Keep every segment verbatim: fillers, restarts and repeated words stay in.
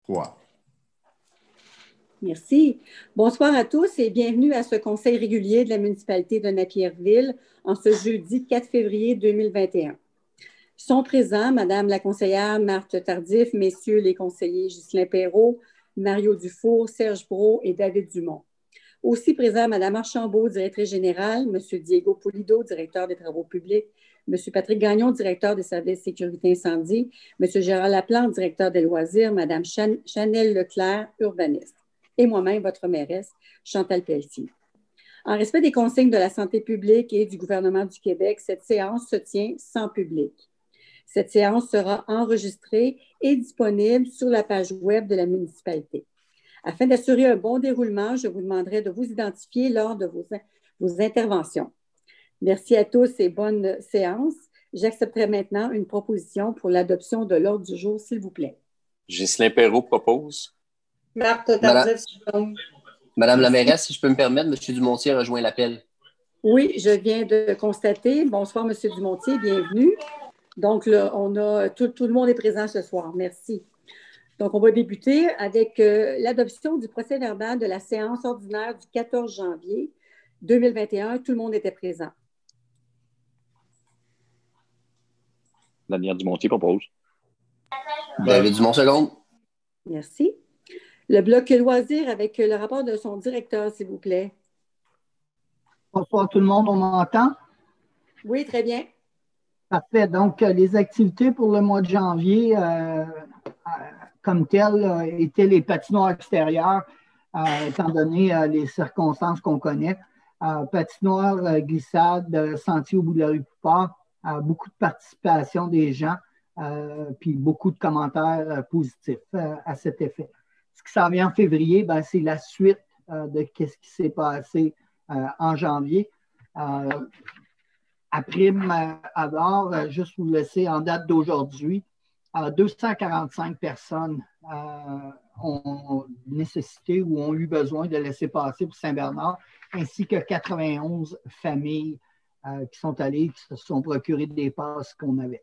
Trois. Merci. Bonsoir à tous et bienvenue à ce conseil régulier de la municipalité de Napierville en ce jeudi quatre février deux mille vingt et un. Sont présents Madame la conseillère Marthe Tardif, Messieurs les conseillers Ghislain Perrault, Mario Dufour, Serge Brault et David Dumont. Aussi présents Madame Archambault, directrice générale, Monsieur Diego Pulido, directeur des travaux publics, Monsieur Patrick Gagnon, directeur des services sécurité incendie, Monsieur Gérard Laplante, directeur des loisirs, Madame Chan- Chanel Leclerc, urbaniste, et moi-même, votre mairesse, Chantal Pelletier. En respect des consignes de la santé publique et du gouvernement du Québec, cette séance se tient sans public. Cette séance sera enregistrée et disponible sur la page web de la municipalité. Afin d'assurer un bon déroulement, je vous demanderai de vous identifier lors de vos, vos interventions. Merci à tous et bonne séance. J'accepterai maintenant une proposition pour l'adoption de l'ordre du jour, s'il vous plaît. Ghislain Perrault propose. Marthe Tardif, Madame, Madame la mairesse, si je peux me permettre, M. Dumontier a rejoint l'appel. Oui, je viens de constater. Bonsoir, M. Dumontier, bienvenue. Donc, là, on a, tout, tout le monde est présent ce soir. Merci. Donc, on va débuter avec euh, l'adoption du procès-verbal de la séance ordinaire du quatorze janvier deux mille vingt et un. Tout le monde était présent. Daniel Dumontier propose. David Dumont, seconde. Merci. Le bloc loisirs avec le rapport de son directeur, s'il vous plaît. Bonsoir tout le monde, on m'entend? Oui, très bien. Parfait. Donc, euh, les activités pour le mois de janvier, euh, euh, comme telles, euh, étaient les patinoires extérieures, euh, étant donné euh, les circonstances qu'on connaît. Euh, patinoires, euh, glissades, euh, sentiers au bout de la rue Poupard, euh, beaucoup de participation des gens, euh, puis beaucoup de commentaires euh, positifs euh, à cet effet. Ce qui s'en vient en février, ben, c'est la suite euh, de ce qui s'est passé euh, en janvier. Euh, à prime abord, euh, juste vous laisser en date d'aujourd'hui, euh, deux cent quarante-cinq personnes euh, ont nécessité ou ont eu besoin de laisser passer pour Saint-Bernard, ainsi que quatre-vingt-onze familles euh, qui sont allées, qui se sont procurées des passes qu'on avait.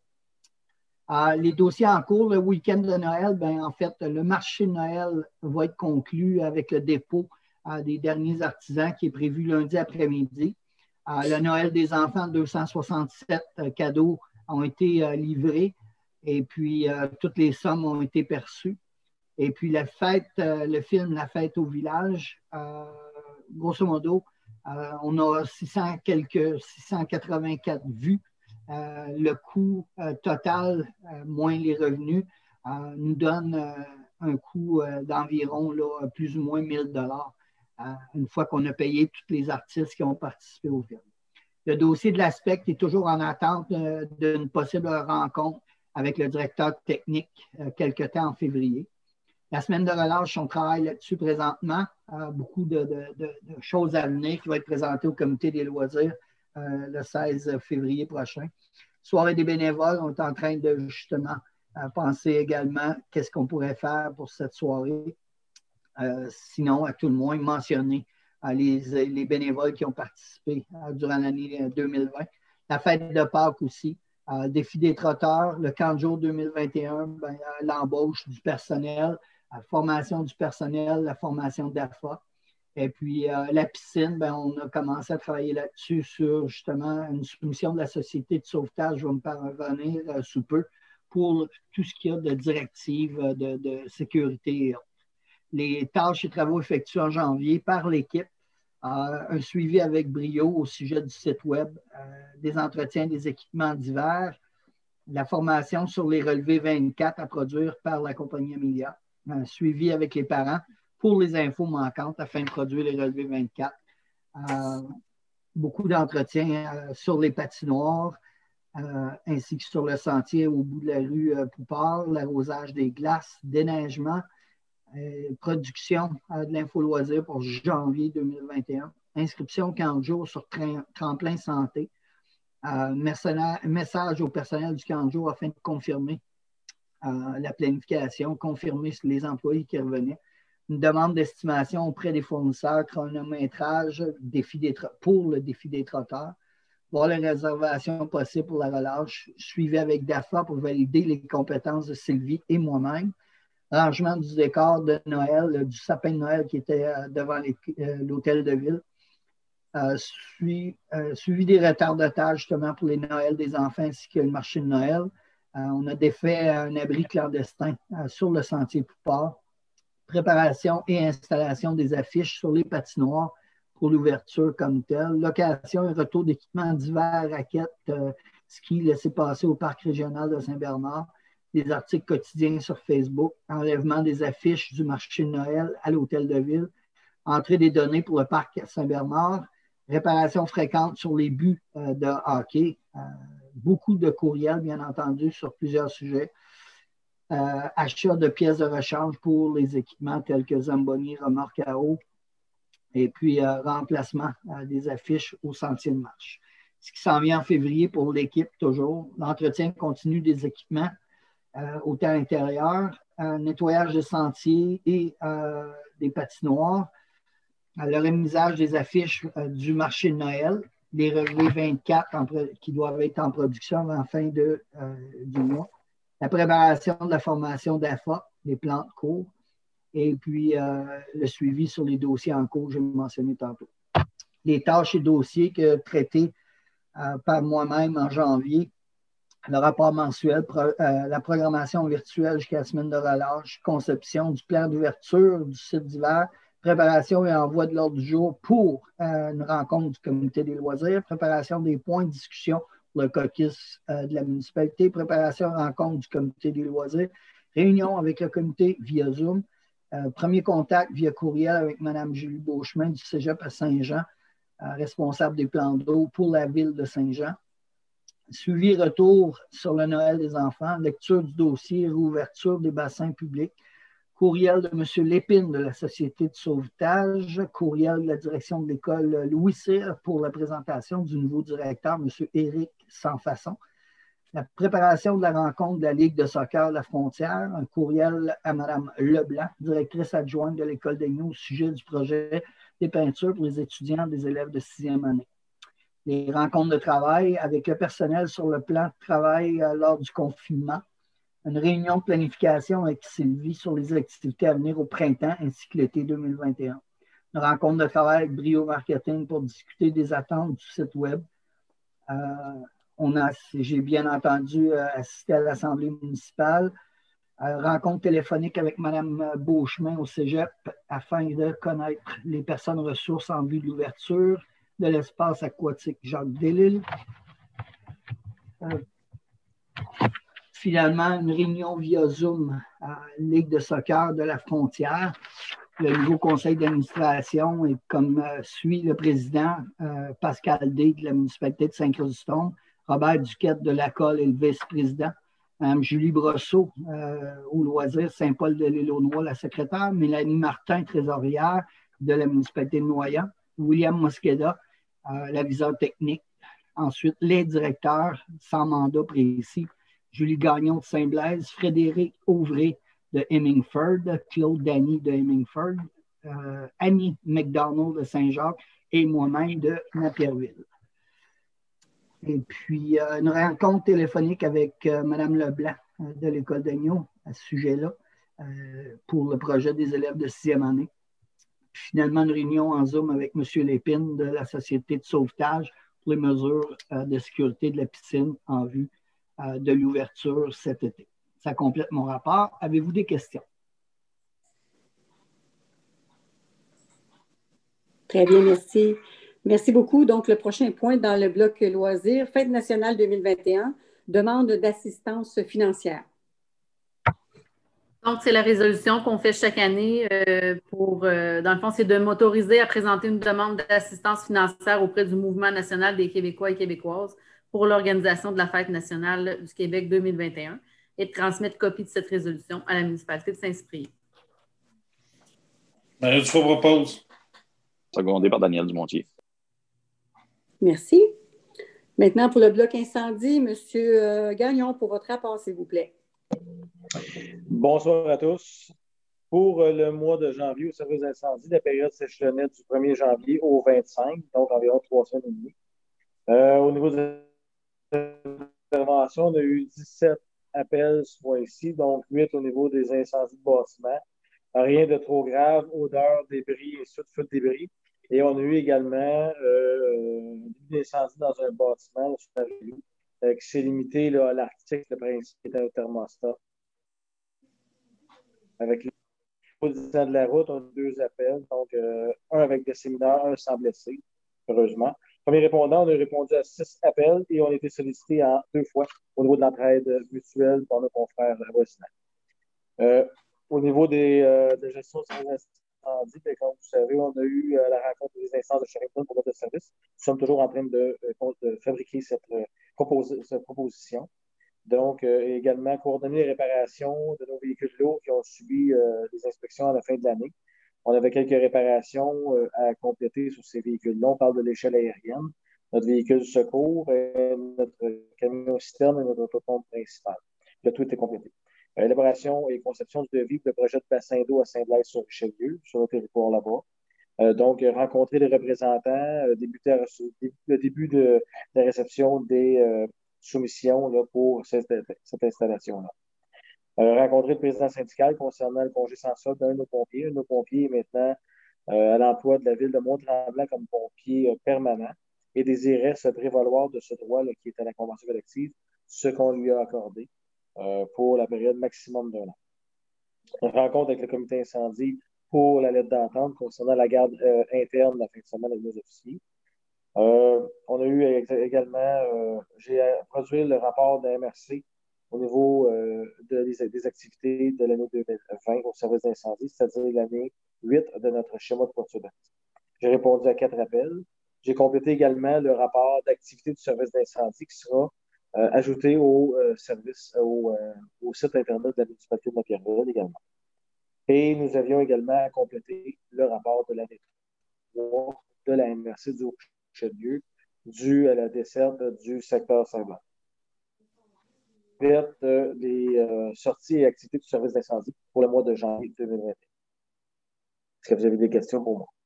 Euh, les dossiers en cours, le week-end de Noël, ben, en fait, le marché de Noël va être conclu avec le dépôt euh, des derniers artisans qui est prévu lundi après-midi. Euh, le Noël des enfants, deux cent soixante-sept euh, cadeaux ont été euh, livrés et puis euh, toutes les sommes ont été perçues. Et puis la fête, euh, le film La fête au village, euh, grosso modo, euh, on a six cents quelques, six cent quatre-vingt-quatre vues. Euh, le coût euh, total, euh, moins les revenus, euh, nous donne euh, un coût euh, d'environ là, plus ou moins mille dollars euh, une fois qu'on a payé tous les artistes qui ont participé au film. Le dossier de l'Aspect est toujours en attente euh, d'une possible rencontre avec le directeur technique euh, quelque temps en février. La semaine de relâche, on travaille là-dessus présentement. Euh, beaucoup de, de, de, de choses à venir qui vont être présentées au comité des loisirs Euh, le seize février prochain. Soirée des bénévoles, on est en train de justement euh, penser également qu'est-ce qu'on pourrait faire pour cette soirée. Euh, sinon, à tout le moins, mentionner euh, les, les bénévoles qui ont participé euh, durant l'année deux mille vingt. La fête de Pâques aussi. Euh, défi des trotteurs, le camp de jour deux mille vingt et un, ben, euh, l'embauche du personnel, la formation du personnel, la formation d'A F A. Et puis, euh, la piscine, ben, on a commencé à travailler là-dessus sur justement une soumission de la Société de sauvetage, je vais me parvenir euh, sous peu, pour tout ce qu'il y a de directives de, de sécurité et autres. Les tâches et travaux effectués en janvier par l'équipe, euh, un suivi avec brio au sujet du site web, euh, des entretiens des équipements divers, la formation sur les relevés vingt-quatre à produire par la compagnie Amelia, un suivi avec les parents, pour les infos manquantes afin de produire les relevés vingt-quatre. Euh, beaucoup d'entretiens euh, sur les patinoires, euh, ainsi que sur le sentier au bout de la rue euh, Poupard, l'arrosage des glaces, déneigement, euh, production euh, de l'info-loisir pour janvier deux mille vingt et un, inscription camp de jour sur Tremplin Santé, euh, message au personnel du camp de jour afin de confirmer euh, la planification, confirmer les employés qui revenaient. Une demande d'estimation auprès des fournisseurs, chronométrage défi des pour le défi des trotteurs, voir les réservations possibles pour la relâche, suivi avec D A F A pour valider les compétences de Sylvie et moi-même, rangement du décor de Noël, euh, du sapin de Noël qui était euh, devant les, euh, l'hôtel de ville. Euh, suivi, euh, suivi des retardages justement pour les Noëls des enfants ainsi que le marché de Noël. Euh, on a défait un abri clandestin euh, sur le sentier Poupard. Préparation et installation des affiches sur les patinoires pour l'ouverture comme telle. Location et retour d'équipements divers, raquettes, euh, ski, laissez-passer au parc régional de Saint-Bernard. Des articles quotidiens sur Facebook. Enlèvement des affiches du marché de Noël à l'hôtel de ville. Entrée des données pour le parc Saint-Bernard. Réparation fréquente sur les buts euh, de hockey. Euh, beaucoup de courriels, bien entendu, sur plusieurs sujets. Euh, achat de pièces de rechange pour les équipements tels que Zamboni, remorque à eau, et puis euh, remplacement euh, des affiches au sentier de marche. Ce qui s'en vient en février pour l'équipe, toujours, l'entretien continu des équipements, euh, autant intérieur, un nettoyage des sentiers et euh, des patinoires, le remisage des affiches euh, du marché de Noël, les relevés vingt-quatre en, qui doivent être en production avant la fin de, euh, du mois, la préparation de la formation d'A F A, les plans de cours, et puis euh, le suivi sur les dossiers en cours, je l'ai mentionné tantôt. Les tâches et dossiers que traités euh, par moi-même en janvier, le rapport mensuel, pro, euh, la programmation virtuelle jusqu'à la semaine de relâche, conception du plan d'ouverture du site d'hiver, préparation et envoi de l'ordre du jour pour euh, une rencontre du comité des loisirs, préparation des points de discussion pour le caucus euh, de la municipalité, préparation et rencontre du comité des loisirs, réunion avec le comité via Zoom, euh, premier contact via courriel avec Mme Julie Beauchemin du Cégep à Saint-Jean, euh, responsable des plans d'eau pour la ville de Saint-Jean. Suivi retour sur le Noël des enfants, lecture du dossier, réouverture des bassins publics, courriel de M. Lépine de la Société de sauvetage, courriel de la direction de l'école Louis Cyr pour la présentation du nouveau directeur, M. Éric Sansfaçon, la préparation de la rencontre de la Ligue de soccer de la Frontière, un courriel à Mme Leblanc, directrice adjointe de l'école d'Aignan au sujet du projet des peintures pour les étudiants des élèves de sixième année. Les rencontres de travail avec le personnel sur le plan de travail euh, lors du confinement, une réunion de planification avec Sylvie sur les activités à venir au printemps ainsi que l'été deux mille vingt et un. Une rencontre de travail avec Brio Marketing pour discuter des attentes du site web. Euh, on a, j'ai bien entendu euh, assisté à l'Assemblée municipale. Euh, rencontre téléphonique avec Mme Beauchemin au Cégep afin de connaître les personnes ressources en vue de l'ouverture de l'espace aquatique Jacques Delisle. Euh, finalement, une réunion via Zoom à la Ligue de soccer de la Frontière. Le nouveau conseil d'administration est comme euh, suit le président euh, Pascal D de la municipalité de Saint-Chrysostome, Robert Duquette de la Colle et le vice-président, Mme Julie Brosseau euh, au loisir Saint-Paul de l'Île-aux-Noix, la secrétaire, Mélanie Martin, trésorière de la municipalité de Noyant, William Mosqueda, euh, l'aviseur technique. Ensuite, les directeurs sans mandat précis, Julie Gagnon de Saint-Blaise, Frédéric Auvray de Hemingford, Claude Dany de Hemingford, euh, Annie McDonald de Saint-Jacques et moi-même de Napierville. Et puis, euh, une rencontre téléphonique avec euh, Mme Leblanc euh, de l'École d'Aignan à ce sujet-là euh, pour le projet des élèves de sixième année. Puis, finalement, une réunion en Zoom avec M. Lépine de la Société de sauvetage pour les mesures euh, de sécurité de la piscine en vue euh, de l'ouverture cet été. Ça complète mon rapport. Avez-vous des questions? Très bien, merci. Merci beaucoup. Donc, le prochain point dans le bloc loisirs, Fête nationale deux mille vingt et un, demande d'assistance financière. Donc, c'est la résolution qu'on fait chaque année euh, pour, euh, dans le fond, c'est de m'autoriser à présenter une demande d'assistance financière auprès du Mouvement national des Québécois et Québécoises pour l'organisation de la Fête nationale du Québec deux mille vingt et un et de transmettre copie de cette résolution à la municipalité de Saint-Cyprien. Mario Dufault propose. Secondé par Daniel Dumontier. Merci. Maintenant, pour le bloc incendie, M. Gagnon, pour votre rapport, s'il vous plaît. Bonsoir à tous. Pour le mois de janvier au service d'incendie, la période s'échelonnait du premier janvier au vingt-cinq, donc environ trois semaines et demie. Euh, au niveau de l'intervention, on a eu dix-sept appels ce mois-ci, donc huit au niveau des incendies de bâtiments. Rien de trop grave, odeur, débris et suite, feu de débris. Et on a eu également euh, un incendie dans un bâtiment sur la rue, euh, qui s'est limité là, à l'article, le principe était un thermostat. Avec le de la route, on a deux appels, donc euh, un avec des séminaires, un sans blessé, heureusement. Premier répondant, on a répondu à six appels et on a été sollicité en deux fois au niveau de l'entraide mutuelle par nos confrères voisinants. Euh, au niveau des, euh, de gestion de services incendies, bien, comme vous savez, on a eu euh, la rencontre des instances de Sherrington pour notre service. Nous sommes toujours en train de, de fabriquer cette, euh, propos cette proposition. Donc, euh, également, coordonner les réparations de nos véhicules lourds qui ont subi euh, des inspections à la fin de l'année. On avait quelques réparations euh, à compléter sur ces véhicules-là. On parle de l'échelle aérienne, notre véhicule de secours, et notre camion-citerne et notre autopompe principale. Le tout était complété. Euh, élaboration et conception du devis pour le projet de bassin d'eau à Saint-Blaise-sur-Richelieu, sur le territoire là-bas. Euh, donc, rencontrer les représentants, euh, débuter à, le début de, de la réception des euh, soumissions là, pour cette, cette installation-là. Euh, rencontrer le président syndical concernant le congé sans solde d'un de nos pompiers. Un de nos pompiers est maintenant euh, à l'emploi de la ville de Mont-Tremblant comme pompier euh, permanent et désirait se prévaloir de ce droit là, qui est à la convention collective, ce qu'on lui a accordé euh, pour la période maximum d'un an. On rencontre avec le comité incendie pour la lettre d'entente concernant la garde euh, interne la fin de semaine avec nos officiers. Euh, on a eu également, euh, j'ai produit le rapport de la M R C au niveau euh, de, des, des activités de l'année deux mille vingt au service d'incendie, c'est-à-dire l'année huit de notre schéma de voiture d'actifs. J'ai répondu à quatre appels. J'ai complété également le rapport d'activité du service d'incendie qui sera euh, ajouté au euh, service, euh, au, euh, au site Internet de la municipalité de Napierville également. Et nous avions également complété le rapport de l'année trois de la M R C du Haut-Richelieu dû à la desserte du secteur Saint-Blanc. Fait euh, les euh, sorties et activités du service d'incendie pour le mois de janvier deux mille vingt et un. Est-ce que vous avez des questions pour moi?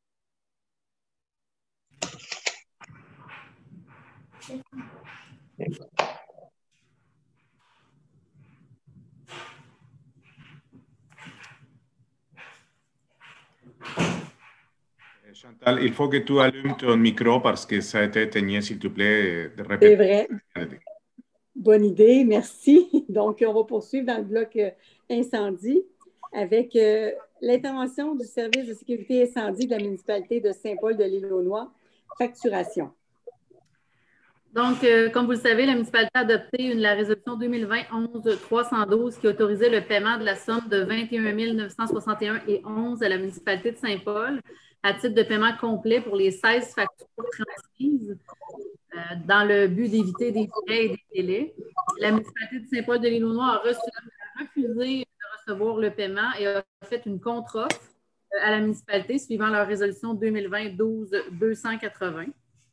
Chantal, il faut que tu allumes ton micro parce que ça a été éteigné, s'il te plaît, de répéter. C'est vrai. Bonne idée, merci. Donc, on va poursuivre dans le bloc euh, incendie avec euh, l'intervention du service de sécurité incendie de la municipalité de Saint-Paul-de-l'Île-aux-Noix, facturation. Donc, euh, comme vous le savez, la municipalité a adopté une, la résolution deux mille vingt onze trois cent douze qui autorisait le paiement de la somme de vingt et un mille neuf cent soixante et un et onze à la municipalité de Saint-Paul à titre de paiement complet pour les seize factures transmises euh, dans le but d'éviter des frais et des délais. La municipalité de Saint-Paul-de-l'Île-aux-Noix a, reçu, a refusé de recevoir le paiement et a fait une contre-offre à la municipalité suivant leur résolution deux mille vingt douze deux cent quatre-vingts.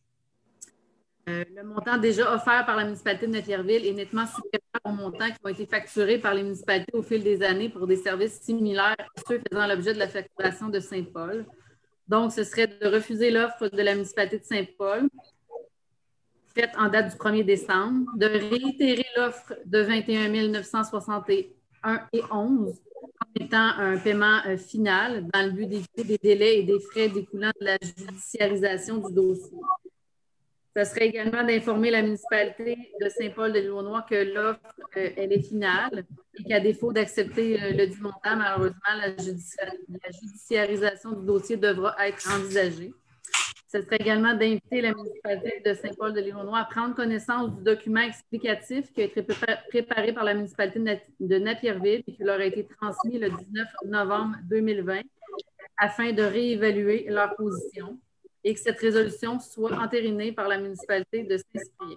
Euh, le montant déjà offert par la municipalité de Napierville est nettement supérieur aux montants qui ont été facturés par les municipalités au fil des années pour des services similaires à ceux faisant l'objet de la facturation de Saint-Paul. Donc, ce serait de refuser l'offre de la municipalité de Saint-Paul, faite en date du premier décembre, de réitérer l'offre de vingt et un mille neuf cent soixante et un et onze comme étant un paiement euh, final dans le but d'éviter des délais et des frais découlant de la judiciarisation du dossier. Ce serait également d'informer la municipalité de Saint-Paul-de-l'Île-aux-Noix que l'offre, euh, elle est finale et qu'à défaut d'accepter euh, le dit montant, malheureusement, la, judici la judiciarisation du dossier devra être envisagée. Ce serait également d'inviter la municipalité de Saint-Paul-de-l'Île-aux-Noix à prendre connaissance du document explicatif qui a été préparé par la municipalité de Napierville et qui leur a été transmis le dix-neuf novembre deux mille vingt afin de réévaluer leur position et que cette résolution soit entérinée par la municipalité de Saint-Cyprien.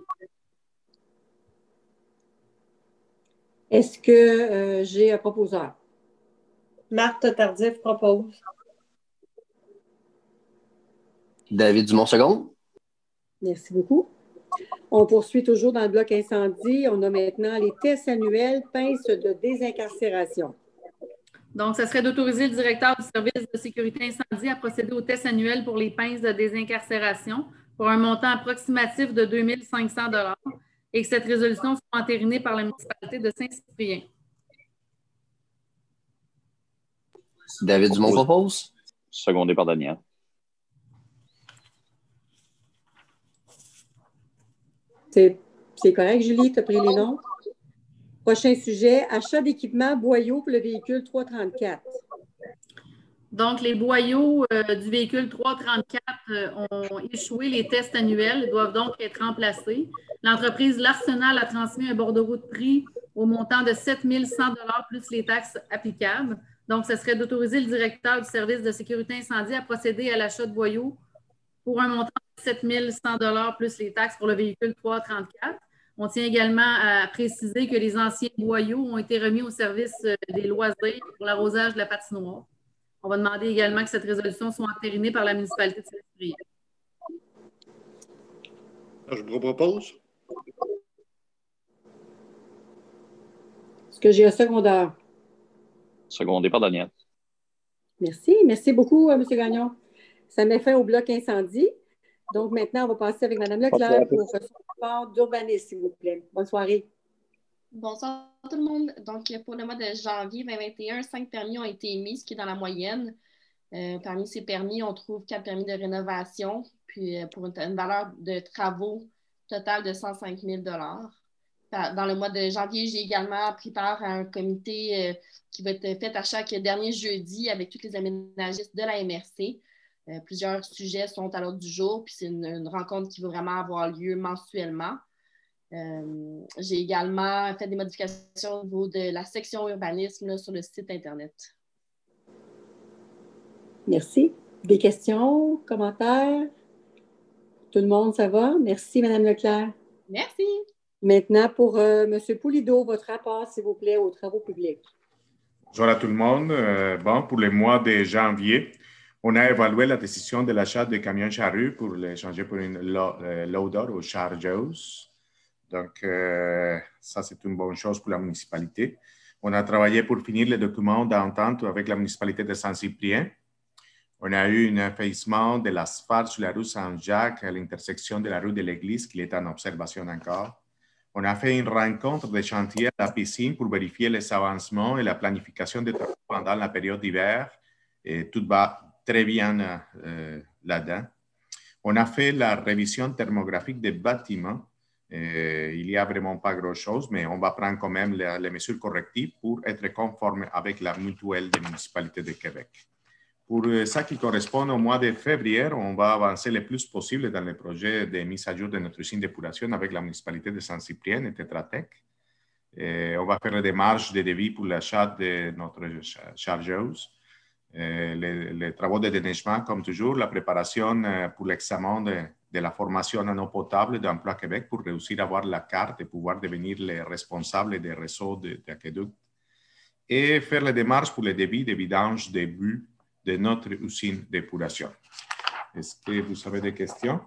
Est-ce que euh, j'ai un proposeur? Marthe Tardif propose. David Dumont, second. Merci beaucoup. On poursuit toujours dans le bloc incendie. On a maintenant les tests annuels, pinces de désincarcération. Donc, ce serait d'autoriser le directeur du service de sécurité incendie à procéder aux tests annuels pour les pinces de désincarcération pour un montant approximatif de deux mille cinq cents dollars. et que cette résolution soit entérinée par la municipalité de Saint-Cyprien. David Dumont propose. Secondé par Daniel. C'est c'est correct, Julie, tu as pris les noms. Prochain sujet, achat d'équipement boyaux pour le véhicule trois trente-quatre. Donc, les boyaux euh, du véhicule trois trente-quatre euh, ont échoué les tests annuels et doivent donc être remplacés. L'entreprise L'Arsenal a transmis un bordereau de prix au montant de sept mille cent dollars plus les taxes applicables. Donc, ce serait d'autoriser le directeur du service de sécurité incendie à procéder à l'achat de boyaux pour un montant de sept mille cent dollars plus les taxes pour le véhicule trois trente-quatre. On tient également à préciser que les anciens boyaux ont été remis au service des loisirs pour l'arrosage de la patinoire. On va demander également que cette résolution soit entérinée par la municipalité de Saint-Cyprien. Je vous propose. Est-ce que j'ai un secondaire? Secondé par Daniel. Merci. Merci beaucoup, M. Gagnon. Ça met fin au bloc incendie. Donc, maintenant, on va passer avec Mme Leclerc pour son rapport d'urbanisme, s'il vous plaît. Bonne soirée. Bonsoir tout le monde. Donc, pour le mois de janvier deux mille vingt et un, cinq permis ont été émis, ce qui est dans la moyenne. Euh, parmi ces permis, on trouve quatre permis de rénovation, puis euh, pour une, une valeur de travaux totale de cent cinq mille dollars. Dans le mois de janvier, j'ai également pris part à un comité euh, qui va être fait à chaque dernier jeudi avec tous les aménagistes de la M R C. Euh, plusieurs sujets sont à l'ordre du jour, puis c'est une, une rencontre qui va vraiment avoir lieu mensuellement. Euh, j'ai également fait des modifications au niveau de la section urbanisme là, sur le site Internet. Merci. Des questions, commentaires? Tout le monde, ça va? Merci, Mme Leclerc. Merci. Maintenant, pour euh, M. Poulido, votre rapport, s'il vous plaît, aux travaux publics. Bonjour à tout le monde. Euh, bon, pour le mois de janvier, on a évalué la décision de l'achat de camions charrues pour les changer pour une lo euh, loader ou chargeuse. Donc, euh, ça, c'est une bonne chose pour la municipalité. On a travaillé pour finir les documents d'entente avec la municipalité de Saint-Cyprien. On a eu un affaissement de l'asphalte sur la rue Saint-Jacques à l'intersection de la rue de l'Église, qui est en observation encore. On a fait une rencontre de chantier à la piscine pour vérifier les avancements et la planification des travaux pendant la période d'hiver. Et tout va très bien euh, là-dedans. On a fait la révision thermographique des bâtiments. Euh, il n'y a vraiment pas grand-chose, mais on va prendre quand même les, les mesures correctives pour être conforme avec la mutuelle des municipalités de Québec. Pour ça qui correspond au mois de février, on va avancer le plus possible dans le projet de mise à jour de notre usine d'épuration avec la municipalité de Saint-Cyprien et Tetra Tech. Et on va faire les démarches de devis pour l'achat de notre chargeuse. Les, les travaux de déneigement, comme toujours, la préparation pour l'examen de, de la formation en eau potable d'Emploi Québec pour réussir à avoir la carte et pouvoir devenir les responsables des réseaux d'aqueduc. Et faire les démarches pour les débits de vidange des buts de notre usine d'épuration. Est-ce que vous avez des questions?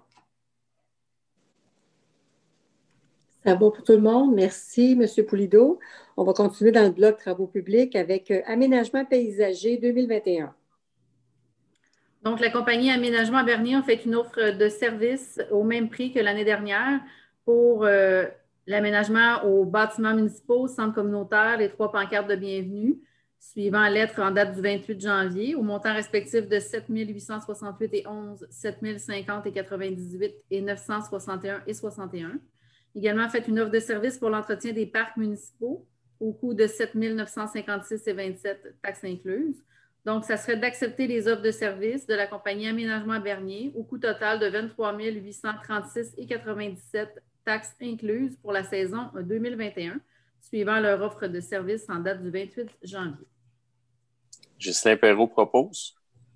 Ça va pour tout le monde. Merci, M. Poulido. On va continuer dans le bloc travaux publics avec euh, Aménagement paysager deux mille vingt et un. Donc, la compagnie Aménagement Bernier a fait une offre de service au même prix que l'année dernière pour euh, l'aménagement aux bâtiments municipaux, centres communautaires, les trois pancartes de bienvenue, suivant lettre en date du vingt-huit janvier, au montant respectif de sept mille huit cent soixante-huit et onze, sept mille cinquante et quatre-vingt-dix-huit et neuf cent soixante et un et soixante et un. Également fait une offre de service pour l'entretien des parcs municipaux au coût de sept mille neuf cent cinquante-six et vingt-sept, taxes incluses. Donc, ça serait d'accepter les offres de service de la compagnie Aménagement Bernier au coût total de vingt-trois mille huit cent trente-six et quatre-vingt-dix-sept, taxes incluses pour la saison deux mille vingt et un, suivant leur offre de service en date du vingt-huit janvier. Ghislain Perrault propose.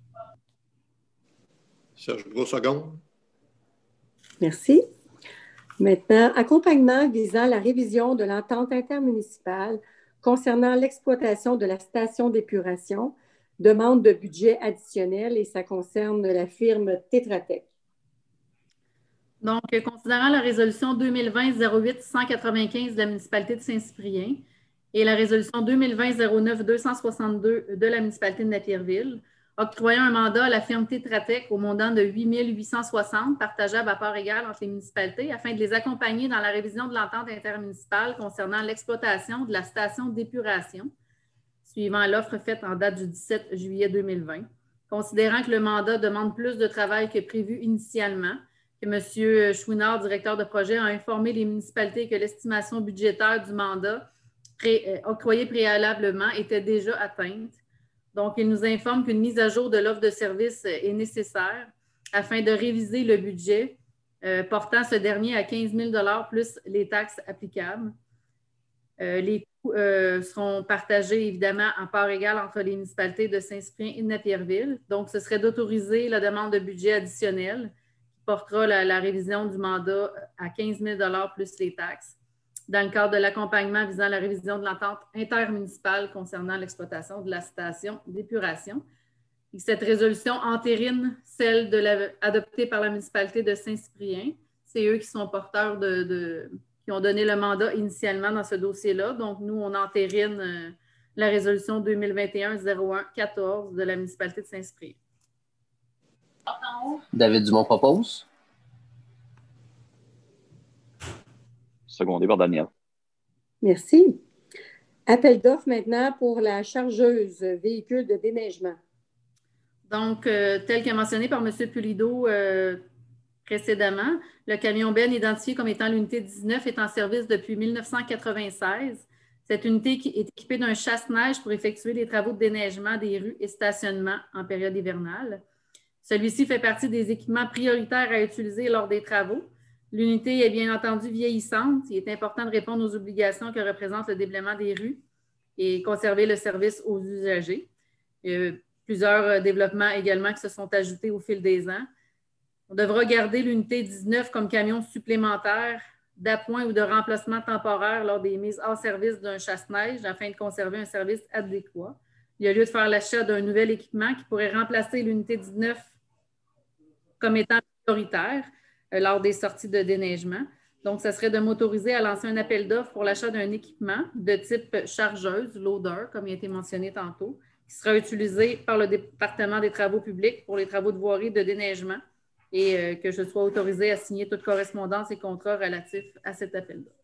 Serge Brossegon. Merci. Maintenant, accompagnement visant la révision de l'entente intermunicipale concernant l'exploitation de la station d'épuration, demande de budget additionnel et ça concerne la firme Tetra Tech. Donc, considérant la résolution deux mille vingt zéro huit cent quatre-vingt-quinze de la municipalité de Saint-Cyprien et la résolution deux mille vingt zéro neuf deux cent soixante-deux de la municipalité de Napierville, octroyant un mandat à la firme Tétratec au montant de huit mille huit cent soixante partageable à part égale entre les municipalités afin de les accompagner dans la révision de l'entente intermunicipale concernant l'exploitation de la station d'épuration, suivant l'offre faite en date du dix-sept juillet deux mille vingt. Considérant que le mandat demande plus de travail que prévu initialement, que M. Chouinard, directeur de projet, a informé les municipalités que l'estimation budgétaire du mandat pré- octroyé préalablement était déjà atteinte. Donc, il nous informe qu'une mise à jour de l'offre de service est nécessaire afin de réviser le budget, euh, portant ce dernier à quinze mille dollars plus les taxes applicables. Euh, les coûts euh, seront partagés évidemment en part égale entre les municipalités de Saint-Cyprien et de Napierville. Donc, ce serait d'autoriser la demande de budget additionnel qui portera la, la révision du mandat à quinze mille dollars plus les taxes dans le cadre de l'accompagnement visant la révision de l'entente intermunicipale concernant l'exploitation de la station d'épuration. Et cette résolution entérine celle de la, adoptée par la municipalité de Saint-Cyprien. C'est eux qui sont porteurs de, de qui ont donné le mandat initialement dans ce dossier-là. Donc, nous, on entérine euh, la résolution deux mille vingt et un zéro un quatorze de la municipalité de Saint-Cyprien. David Dumont propose. Secondé par Daniel. Merci. Appel d'offres maintenant pour la chargeuse véhicule de déneigement. Donc, euh, tel que mentionné par M. Pulido euh, précédemment, le camion Ben, identifié comme étant l'unité dix-neuf, est en service depuis mille neuf cent quatre-vingt-seize. Cette unité qui est équipée d'un chasse-neige pour effectuer les travaux de déneigement des rues et stationnement en période hivernale. Celui-ci fait partie des équipements prioritaires à utiliser lors des travaux. L'unité est bien entendu vieillissante. Il est important de répondre aux obligations que représente le déblaiement des rues et conserver le service aux usagers. Il y a plusieurs développements également qui se sont ajoutés au fil des ans. On devra garder l'unité dix-neuf comme camion supplémentaire d'appoint ou de remplacement temporaire lors des mises hors service d'un chasse-neige afin de conserver un service adéquat. Il y a lieu de faire l'achat d'un nouvel équipement qui pourrait remplacer l'unité dix-neuf comme étant prioritaire euh, lors des sorties de déneigement. Donc, ça serait de m'autoriser à lancer un appel d'offres pour l'achat d'un équipement de type chargeuse, loader, comme il a été mentionné tantôt, qui sera utilisé par le département des travaux publics pour les travaux de voirie de déneigement et euh, que je sois autorisée à signer toute correspondance et contrat relatifs à cet appel d'offres.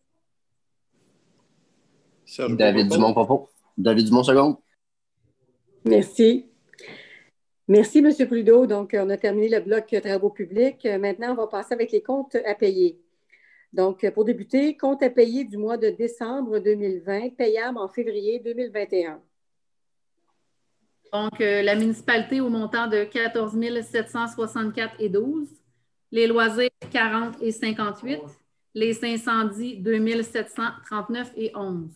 David Dumont propos. David Dumont seconde. Merci. Merci, M. Pulido. Donc, on a terminé le bloc travaux publics. Maintenant, on va passer avec les comptes à payer. Donc, pour débuter, compte à payer du mois de décembre deux mille vingt, payable en février deux mille vingt et un. Donc, euh, la municipalité au montant de quatorze mille sept cent soixante-quatre et douze, les loisirs quarante et cinquante-huit, les incendies deux mille sept cent trente-neuf et onze.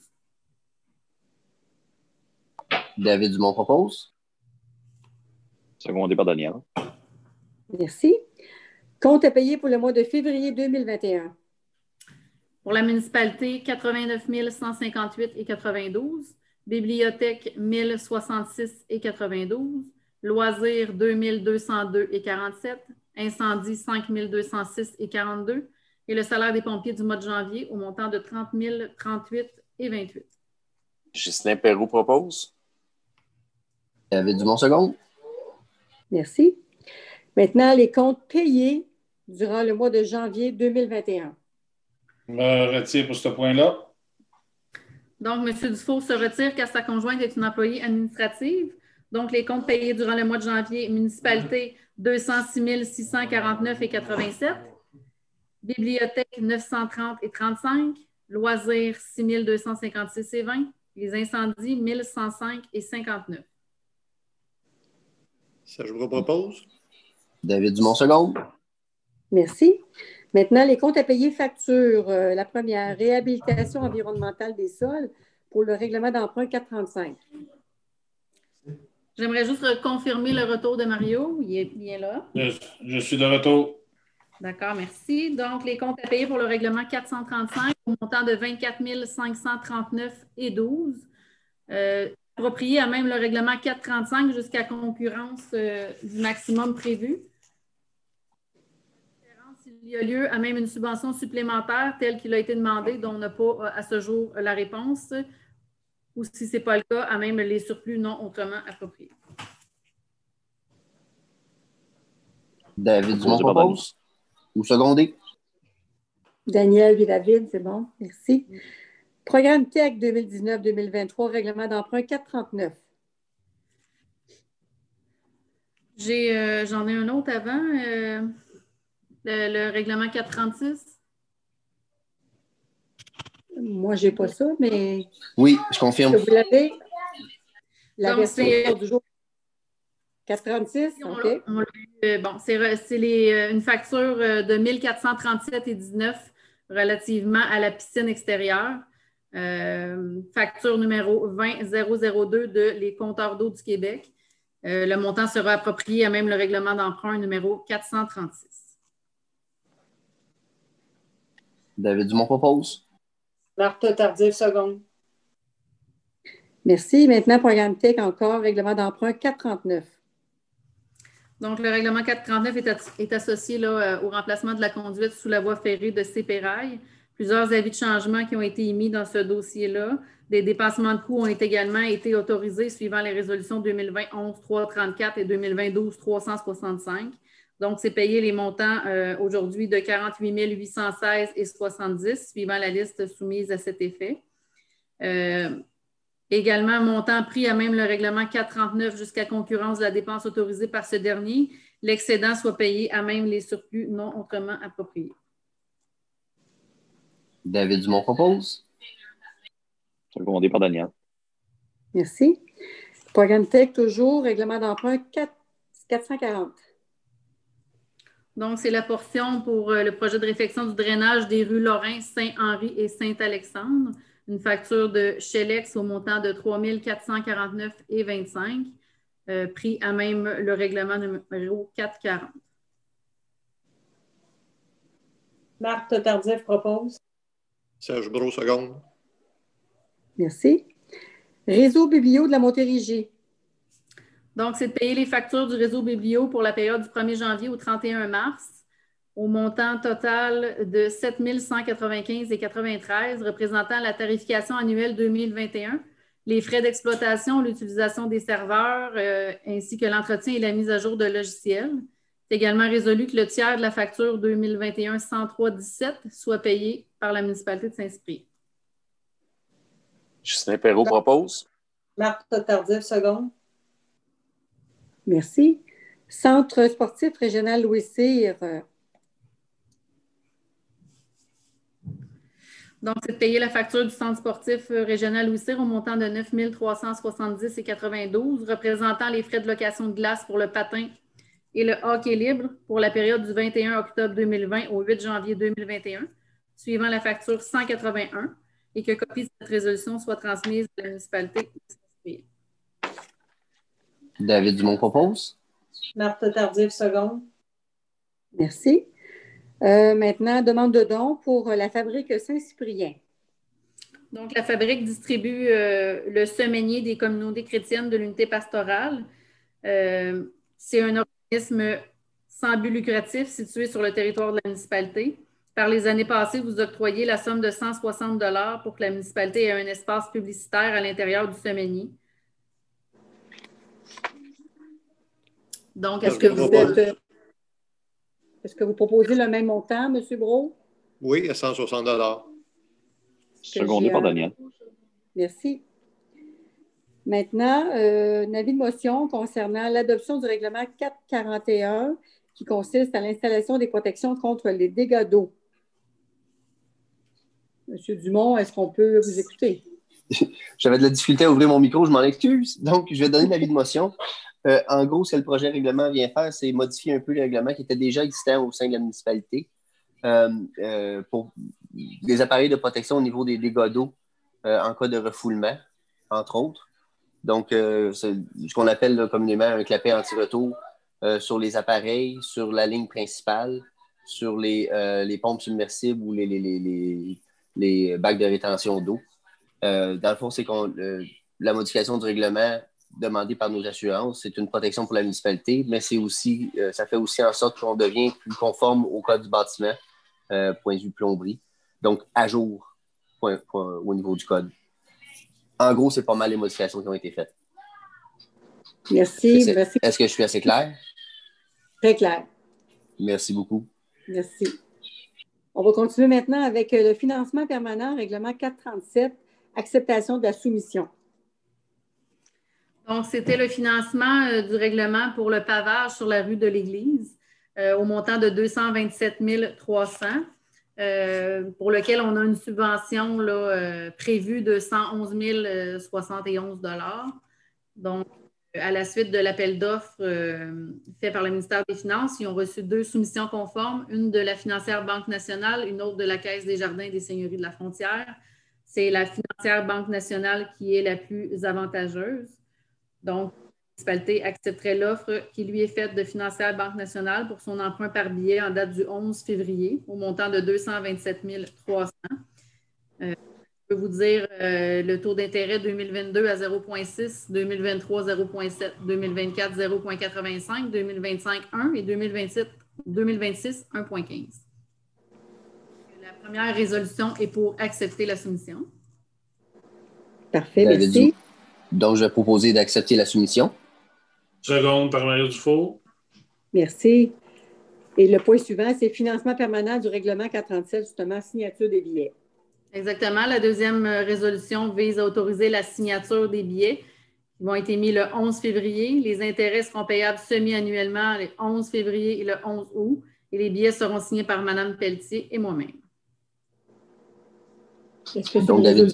David Dumont propose. Secondé par Daniel. Merci. Compte à payer pour le mois de février deux mille vingt et un. Pour la municipalité, quatre-vingt-neuf mille cent cinquante-huit et quatre-vingt-douze. Bibliothèque, mille soixante-six et quatre-vingt-douze. Loisirs, deux mille deux cent deux et quarante-sept. Incendie, cinq mille deux cent six et quarante-deux. Et le salaire des pompiers du mois de janvier au montant de trente mille trente-huit et vingt-huit. Ghislain Perroux propose. David Dumont seconde. Merci. Maintenant, les comptes payés durant le mois de janvier deux mille vingt et un. Je me retire pour ce point-là. Donc, M. Dufault se retire car sa conjointe est une employée administrative. Donc, les comptes payés durant le mois de janvier, municipalité, deux cent six mille six cent quarante-neuf et quatre-vingt-sept. Bibliothèque, neuf cent trente et trente-cinq. Loisirs, six mille deux cent cinquante-six et vingt. Les incendies, mille cent cinq et cinquante-neuf. Ça, je vous propose. David Dumont seconde. Merci. Maintenant, les comptes à payer facture. Euh, la première, réhabilitation environnementale des sols pour le règlement d'emprunt quatre cent trente-cinq. J'aimerais juste confirmer le retour de Mario. Il est bien là. Je, je suis de retour. D'accord, merci. Donc, les comptes à payer pour le règlement quatre cent trente-cinq au montant de vingt-quatre mille cinq cent trente-neuf et douze. Euh, approprié à même le règlement quatre cent trente-cinq jusqu'à concurrence euh, du maximum prévu. Il y a lieu à même une subvention supplémentaire telle qu'il a été demandé, dont on n'a pas à ce jour la réponse, ou si ce n'est pas le cas, à même les surplus non autrement appropriés. David Dumont propose. Ou secondé. Daniel et David, c'est bon. Merci. Programme T E C deux mille dix-neuf deux mille vingt-trois, règlement d'emprunt quatre cent trente-neuf. J'ai, euh, j'en ai un autre avant, euh, le, le règlement quatre cent trente-six. Moi, je n'ai pas ça, mais... Oui, je confirme. Est-ce que vous l'avez? La Donc, version c'est... du jour. quatre cent trente-six, OK. On, on, euh, bon, c'est, c'est les, euh, une facture euh, de mille quatre cent trente-sept et dix-neuf relativement à la piscine extérieure. Euh, facture numéro vingt zéro zéro deux de Les Compteurs d'eau du Québec. Euh, le montant sera approprié à même le règlement d'emprunt numéro quatre cent trente-six. David Dumont propose. Marthe Tardif, seconde. Merci. Maintenant, programme T E C encore, règlement d'emprunt quatre cent trente-neuf. Donc, le règlement quatre cent trente-neuf est, at- est associé là, au remplacement de la conduite sous la voie ferrée de Sépérail. Plusieurs avis de changement qui ont été émis dans ce dossier-là. Des dépassements de coûts ont également été autorisés suivant les résolutions deux mille vingt onze trois cent trente-quatre et deux mille vingt douze trois cent soixante-cinq. Donc, c'est payer les montants euh, aujourd'hui de quarante-huit mille huit cent seize et soixante-dix, suivant la liste soumise à cet effet. Euh, également, montant pris à même le règlement quatre cent trente-neuf jusqu'à concurrence de la dépense autorisée par ce dernier, l'excédent soit payé à même les surplus non autrement appropriés. David Dumont propose. Secondé par Daniel. Merci. Programme T E C toujours, règlement d'emprunt quatre cent quarante. Donc, c'est la portion pour euh, le projet de réfection du drainage des rues Lorrain, Saint-Henri et Saint-Alexandre. Une facture de Chelex au montant de trois mille quatre cent quarante-neuf et vingt-cinq, euh, pris à même le règlement numéro quatre cent quarante. Marthe Tardif propose. Serge Brault, seconde. Merci. Réseau Biblio de la Montérégie. Donc, c'est de payer les factures du réseau Biblio pour la période du premier janvier au trente et un mars au montant total de sept mille cent quatre-vingt-quinze et quatre-vingt-treize, représentant la tarification annuelle deux mille vingt et un, les frais d'exploitation, l'utilisation des serveurs, euh, ainsi que l'entretien et la mise à jour de logiciels. C'est également résolu que le tiers de la facture deux mille vingt et un cent trois dix-sept soit payé par la municipalité de Saint-Cyprien. Justin Perrault propose. Marthe Tardif, seconde. Merci. Centre sportif régional Louis Cyr. Donc, c'est de payer la facture du centre sportif régional Louis Cyr au montant de neuf mille trois cent soixante-dix et quatre-vingt-douze, représentant les frais de location de glace pour le patin et le hockey libre pour la période du vingt et un octobre deux mille vingt au huit janvier deux mille vingt et un, suivant la facture cent quatre-vingt-un, et que copie de cette résolution soit transmise à la municipalité de Saint-Cyprien. David Dumont propose. Marthe Tardif, seconde. Merci. Euh, maintenant, demande de don pour la fabrique Saint-Cyprien. Donc, la fabrique distribue euh, le semainier des communautés chrétiennes de l'unité pastorale. Euh, c'est un organisme sans but lucratif situé sur le territoire de la municipalité. Par les années passées, vous octroyez la somme de cent soixante dollars pour que la municipalité ait un espace publicitaire à l'intérieur du semainier. Donc, est-ce que vous êtes... Est-ce que vous proposez le même montant, M. Brault? Oui, à cent soixante dollars. Secondé par Daniel. Merci. Maintenant, euh, un avis de motion concernant l'adoption du règlement quatre cent quarante et un qui consiste à l'installation des protections contre les dégâts d'eau. M. Dumont, est-ce qu'on peut vous écouter? J'avais de la difficulté à ouvrir mon micro, je m'en excuse. Donc, je vais donner l'avis de motion. Euh, en gros, ce que le projet de règlement vient faire, c'est modifier un peu le règlement qui était déjà existant au sein de la municipalité euh, euh, pour des appareils de protection au niveau des dégâts d'eau euh, en cas de refoulement, entre autres. Donc, euh, c'est ce qu'on appelle là, communément un clapet anti-retour euh, sur les appareils, sur la ligne principale, sur les, euh, les pompes submersibles ou les, les, les, les, les bacs de rétention d'eau. Euh, dans le fond, c'est qu'on euh, la modification du règlement demandée par nos assurances, c'est une protection pour la municipalité, mais c'est aussi, euh, ça fait aussi en sorte qu'on devient plus conforme au code du bâtiment, euh, point de vue plomberie. Donc, à jour, point, point, au niveau du code. En gros, c'est pas mal les modifications qui ont été faites. Merci. Est-ce que, merci. est-ce que je suis assez clair? Très clair. Merci beaucoup. Merci. On va continuer maintenant avec le financement permanent, règlement quatre cent trente-sept, acceptation de la soumission. Donc, c'était le financement euh, du règlement pour le pavage sur la rue de l'Église euh, au montant de deux cent vingt-sept mille trois cents, euh, pour lequel on a une subvention là, euh, prévue de cent onze mille soixante et onze dollars. Donc, à la suite de l'appel d'offres euh, fait par le ministère des Finances, ils ont reçu deux soumissions conformes, une de la financière Banque nationale, une autre de la Caisse des jardins et des seigneuries de la frontière. C'est la financière Banque nationale qui est la plus avantageuse. Donc, la municipalité accepterait l'offre qui lui est faite de financière Banque nationale pour son emprunt par billet en date du onze février au montant de deux cent vingt-sept mille trois cents. Euh, je peux vous dire euh, le taux d'intérêt deux mille vingt-deux à zéro virgule six, deux mille vingt-trois zéro virgule sept, deux mille vingt-quatre zéro virgule quatre-vingt-cinq, deux mille vingt-cinq un et deux mille vingt-six un virgule quinze. La première résolution est pour accepter la soumission. Parfait, merci. Donc, je vais proposer d'accepter la soumission. Seconde par Mario Dufault. Merci. Et le point suivant, c'est financement permanent du règlement quatre cent trente-sept, justement, signature des billets. Exactement. La deuxième résolution vise à autoriser la signature des billets qui vont être émis le onze février. Les intérêts seront payables semi-annuellement le onze février et le onze août. Et les billets seront signés par Mme Pelletier et moi-même. Est-ce que donc, David...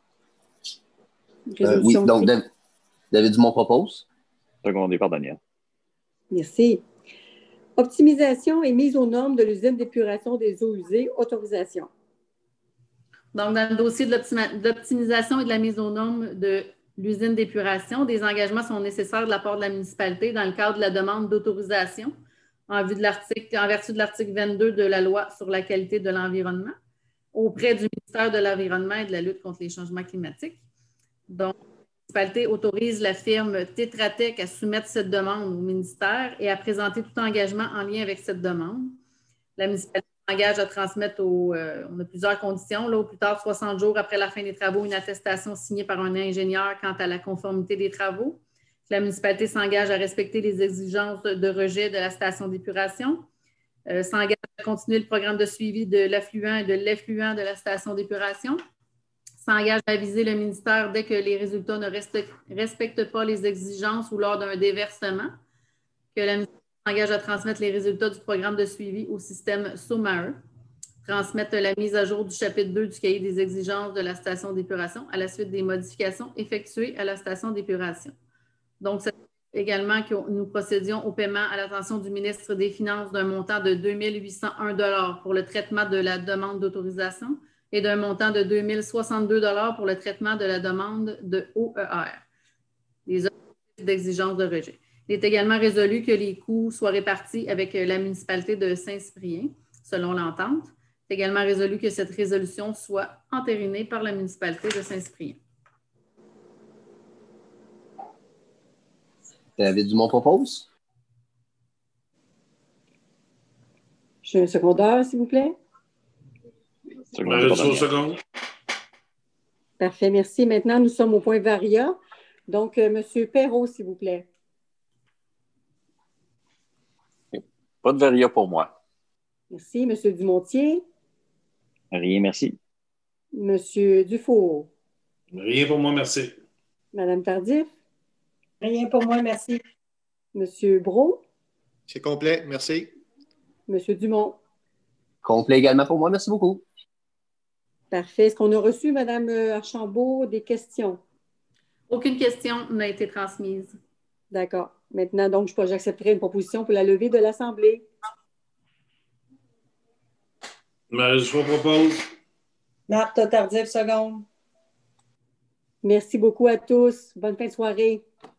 Euh, oui, donc David, David Dumont propose. Secondé par Daniel. Merci. Optimisation et mise aux normes de l'usine d'épuration des eaux usées, autorisation. Donc, dans le dossier de l'optimisation et de la mise aux normes de l'usine d'épuration, des engagements sont nécessaires de la part de la municipalité dans le cadre de la demande d'autorisation en vue de l'article, en vertu de l'article vingt-deux de la loi sur la qualité de l'environnement auprès du ministère de l'Environnement et de la lutte contre les changements climatiques. Donc, la municipalité autorise la firme Tetra Tech à soumettre cette demande au ministère et à présenter tout engagement en lien avec cette demande. La municipalité s'engage à transmettre, au, euh, on a plusieurs conditions, là, au plus tard soixante jours après la fin des travaux, une attestation signée par un ingénieur quant à la conformité des travaux. La municipalité s'engage à respecter les exigences de rejet de la station d'épuration, euh, s'engage à continuer le programme de suivi de l'affluent et de l'effluent de la station d'épuration, s'engage à aviser le ministère dès que les résultats ne respectent pas les exigences ou lors d'un déversement, que la municipalité s'engage à transmettre les résultats du programme de suivi au système SOMAE, transmettre la mise à jour du chapitre deux du cahier des exigences de la station d'épuration à la suite des modifications effectuées à la station d'épuration. Donc, c'est également que nous procédions au paiement à l'attention du ministre des Finances d'un montant de deux mille huit cent un dollars pour le traitement de la demande d'autorisation et d'un montant de deux mille soixante-deux dollars pour le traitement de la demande de O E R, les objectifs d'exigence de rejet. Il est également résolu que les coûts soient répartis avec la municipalité de Saint-Cyprien, selon l'entente. C'est également résolu que cette résolution soit entérinée par la municipalité de Saint-Cyprien. David Dumont propose. J'ai un secondaire, s'il vous plaît. Seconde. Parfait, merci. Maintenant, nous sommes au point Varia. Donc, euh, M. Perrault, s'il vous plaît. Pas de Varia pour moi. Merci. M. Dumontier. Rien, merci. M. Dufour. Rien pour moi, merci. Mme Tardif. Rien pour moi, merci. M. Brault. C'est complet, merci. M. Dumont. Complet également pour moi, merci beaucoup. Parfait. Est-ce qu'on a reçu, Mme Archambault, des questions? Aucune question n'a été transmise. D'accord. Maintenant, donc, j'accepterai une proposition pour la levée de l'Assemblée. Je vous propose. Marthe Tardif, seconde. Merci beaucoup à tous. Bonne fin de soirée.